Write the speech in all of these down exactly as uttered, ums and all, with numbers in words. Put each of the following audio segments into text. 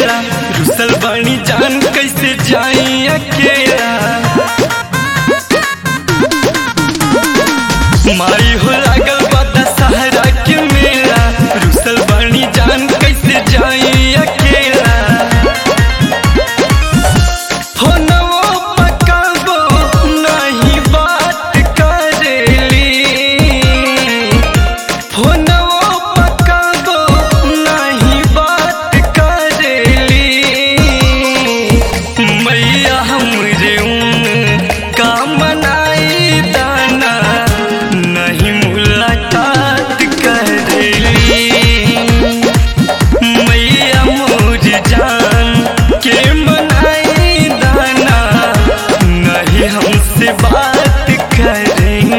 मेला रुसल बनी जान कैसे जाई अकेला। माई हो लागल बादा सहारा के मेला रुसल बनी जान कैसे जाई अकेला। फोनवो पकाबो नहीं बात करेली, फोनवो पकाबो नहीं बात करेली। मैया हमरे का मनाई दाना नहीं मुलाकात करेली। मैया मोर जान के मनाई दाना नहीं हमसे बात करेंगे।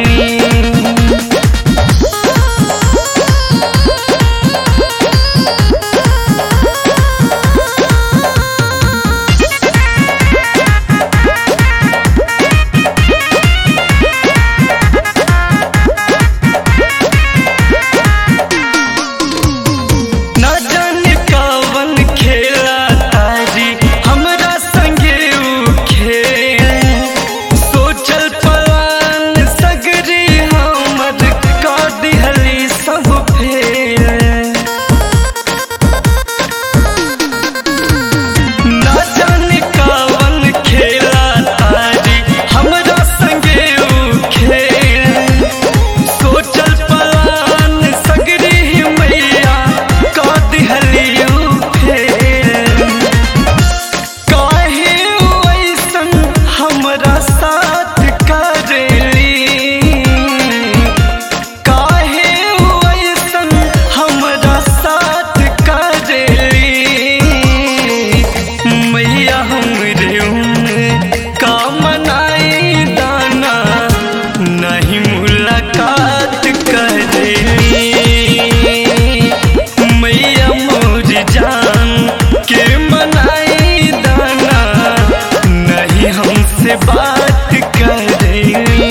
बात करेंगे।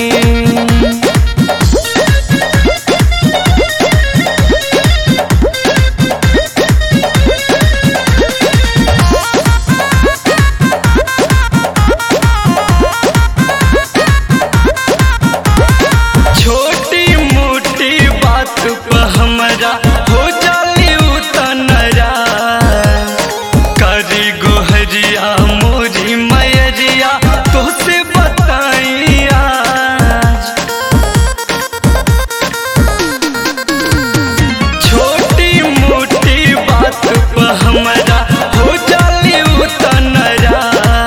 छोटी मोटी बात पर हमरा हो जाली उतनरा करी गोहरिया मोरी मैरिया तोसे बताई आज। छोटी मोटी बात पर हमरा हो जाली उतनरा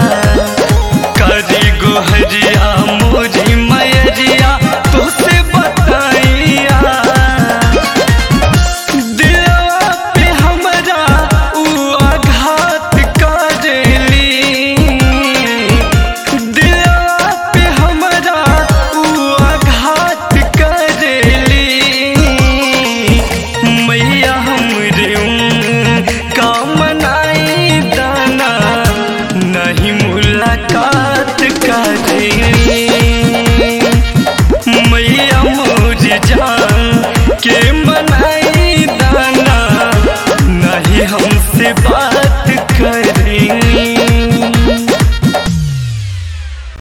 करी गोहरिया मोरी मैरिया तोसे बताई आज। दिलवा पे हमरा उ आघात करेली, दिलवा पे हमरा उ आघात करेली। मैया हमरे का मनाई दाना नहीं मुलाकात करेली। मैया मोर जान के मनाई दाना नहीं हमसे बात